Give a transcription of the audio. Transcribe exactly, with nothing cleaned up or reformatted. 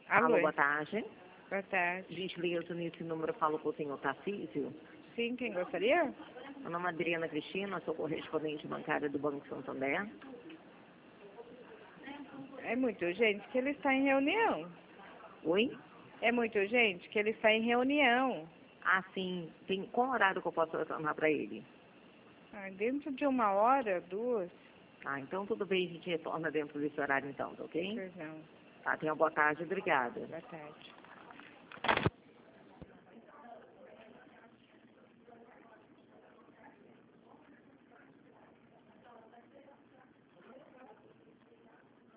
Alô, Alô, boa tarde. boa tarde. Gentileza, nesse número falo com o senhor Tarcísio. Sim, quem gostaria? Meu nome é Adriana Cristina, sou correspondente bancária do Banco Santander. É muito urgente que ele está em reunião. Oi? É muito urgente que ele está em reunião. Ah, sim. Tem qual horário que eu posso retornar para ele? Ah, dentro de uma hora, duas. Ah, então tudo bem, a gente retorna dentro desse horário então, tá ok? Pois não. Tá, tenha uma boa tarde, obrigada. Boa tarde.